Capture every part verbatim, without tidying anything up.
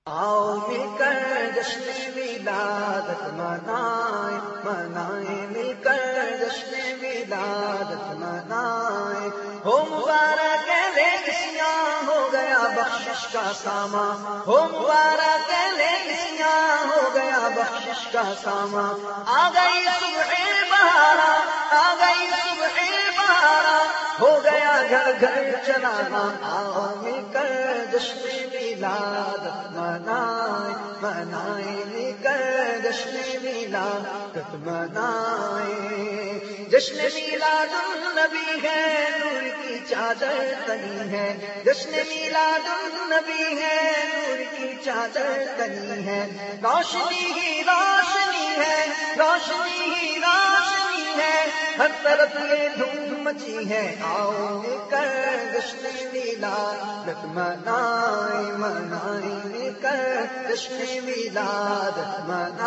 آؤ مل کر جشن ولادت منائیں منائیں مل کر جشن ولادت منائیں ہو مبارک لیکسیاں ہو گیا بخشش کا سامان ہو مبارک لیکسیاں ہو گیا بخشش کا سامان آ گئی صبح بہارا آ گئی صبح بہارا ہو گیا گھر گھر چلانا آؤ مل کر جشن ولادت منائیں منائیں مل کر جشن ولادت منائیں جشن میلاد النبی ہے نور کی چادر تنی ہے جشن میلاد النبی ہے نور کی چادر تنی ہے روشنی ہی روشنی ہے روشنی ہی روشنی ہے ہر طرف یہ دھوم مچی ہے آؤ مل کر جشن ولادت منائیں منائیں مل کر جشن ولادت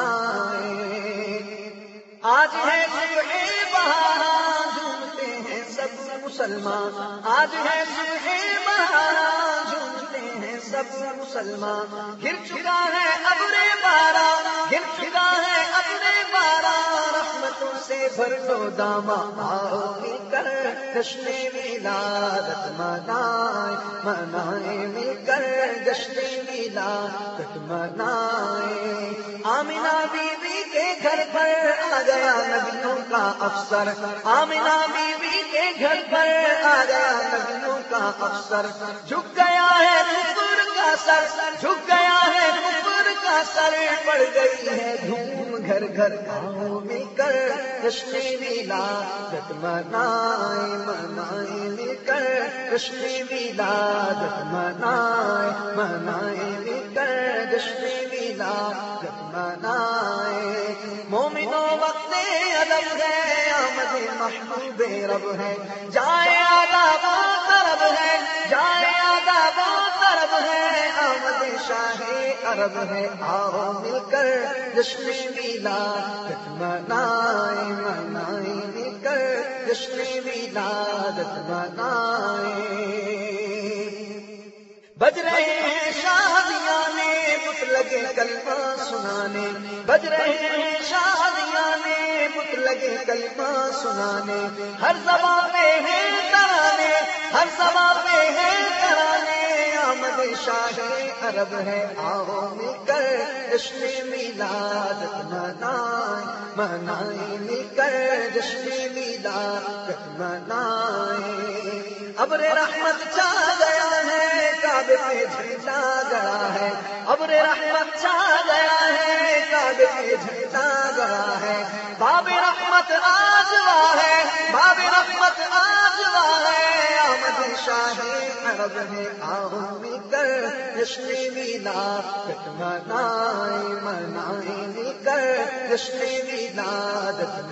منائیں آج ہے صبح بہارا جھومتے ہیں سب مسلمان آج ہے صبح بہارا جھومتے ہیں سب مسلمان گر چکا ہے ابر بارا گر چکا ہے ابر بارا رحمتوں سے بھر دو داما آؤ مل کر جشن ولادت منائیں منائیں مل کر جشن ولادت منائیں آمنہ بیوی کے گھر پر آ گیا نبیوں کا افسر آمنہ بیوی کے گھر پر آ گیا نبیوں کا افسر جھک گیا ہے کفر کا سر جھک گیا ہے کفر کا سر پڑ گئی ہے دھوم گھر گھر آؤ مل کر جشن ولادت منائیں منائیں مل کر جشن ولادت منائیں منائیں مل کر جشن ولادت منائیں مومنوں وقت ادب ہے آمد محبوب رب ہے جائے آداب و طرب ہے جائے آداب و طرب ہے آمد شاہ عرب ہے آؤ مل کر جشن ولادت منائیں منائیں مل کر جشن ولادت منائیں بج رہے ہیں شادیاں نے بت لگے کلمہ سنانے بج رہے ہیں شادیاں نے بت لگے کلمہ سنانے ہر زبان پہ ہے ترانے ہر زبان پہ ہے ترانے آمد شاہ عرب ہے آؤ مل کر جشن ولادت منائیں منائیں مل کر جشن ولادت منائیں ابر رحمت چھا گیا ہے کعبے پہ جھنڈا گڑا ہے ابر رحمت چھا گیا ہے کعبے پہ جھنڈا گڑا ہے باب رحمت آجوا ہے باب رحمت آجوا ہے آمد شاہ عرب ہے آؤ مل کر جشن ولادت منائیں منائیں مل کر جشن ولادت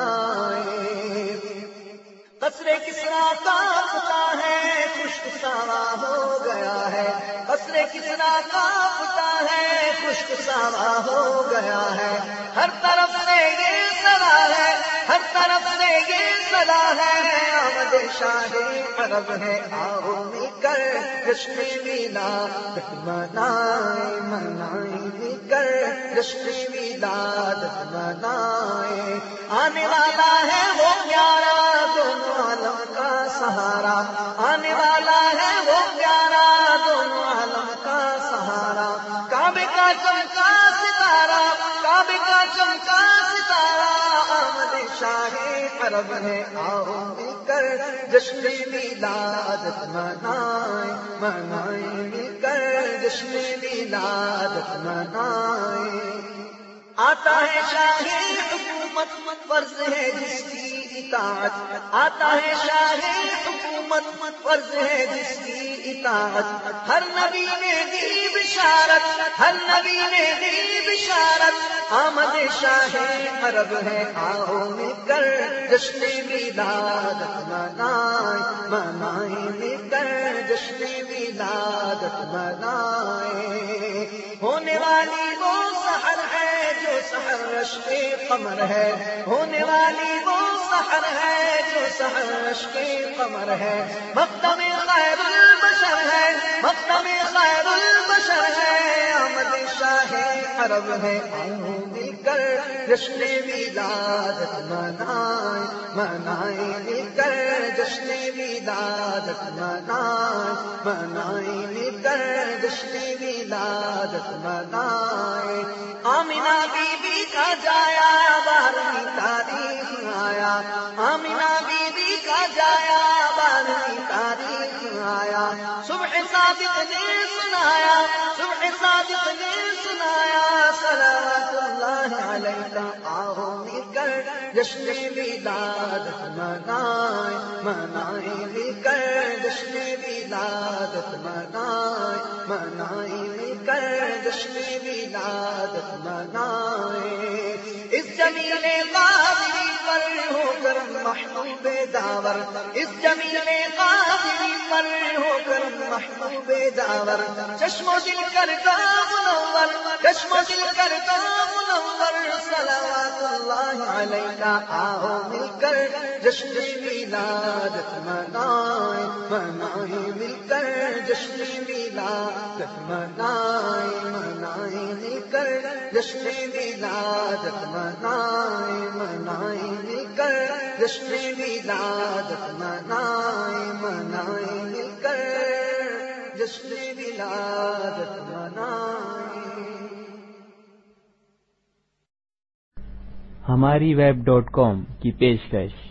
منائیں قصر کسریٰ کانپتا ہے خشک ساوا ہو گیا ہے قصر کسریٰ کانپتا ہے خشک ساوا ہو گیا ہے ہر طرف سے یہ صدا ہے ہر طرف سے یہ صدا ہے آمد شاہ عرب ہے آؤ مل کر جشن ولادت منائیں منائیں مل کر جشن ولادت منائیں آنے والا ہے وہ پیارا دونوں عالم کا سہارا آنے والا ہے وہ پیارا دونوں عالم کا سہارا کعبے کا چمکا ستارہ کعبے کا چمکا ستارہ آمد شاہ عرب ہے آؤ مل کر جشن ولادت منائیں منائیں مل کر جشن ولادت منائیں آتا ہے شاہی حکومت فرض ہے جس کی اطاعت آتا ہے شاہی حکومت فرض ہے جس کی اطاعت ہر نبی نے دی بشارت ہر نبی نے دی بشارت آمد شاہ عرب ہے آؤ مل کر جشن ولادت منائیں منائیں مل کر جشن ولادت منائیں ہونے والی وہ سحر ہے جو سحر رشک قمر ہے ہونے والی وہ سحر ہے جو سحر رشک قمر ہے مقدم خیر البشر ہے مقدم خیر البشر ہے آمد عرب ہے، آؤ مل کر جشن ولادت منائیں، منائیں مل کر جشن ولادت منائیں، منائیں مل کر جشن ولادت منائیں۔ آمنہ بی بی کا جایا بارہویں تاریخ آیا، آمنہ بی بی کا جایا بارہویں تاریخ آیا، صبح صادق نے سنایا، صبح صادق نے سنایا، صلوات اللہ علیہ، آؤ مل کر جشن ولادت منائیں، منائیں مل کر جشن ولادت منائیں، منائیں مل کر جشن ولادت منائیں۔ اس جمیل قادری پر ہو کرم محبوب داور، اس جمیل قادری پر ہو کرم محبوب داور، چشم و دل کرتا منور، چشم و دل کرتا منور، صلوات اللہ علیہ، آؤ مل کر جشن ولادت منائیں، منائیں مل کر جشن ولادت منائیں، منائیں مل کر جشن ولادت منائیں، منائیں مل کر جشن ولادت منائیں، منائیں مل کر جشن ولادت منائیں۔ ہماری ویب ڈاٹ کام کی پیشکش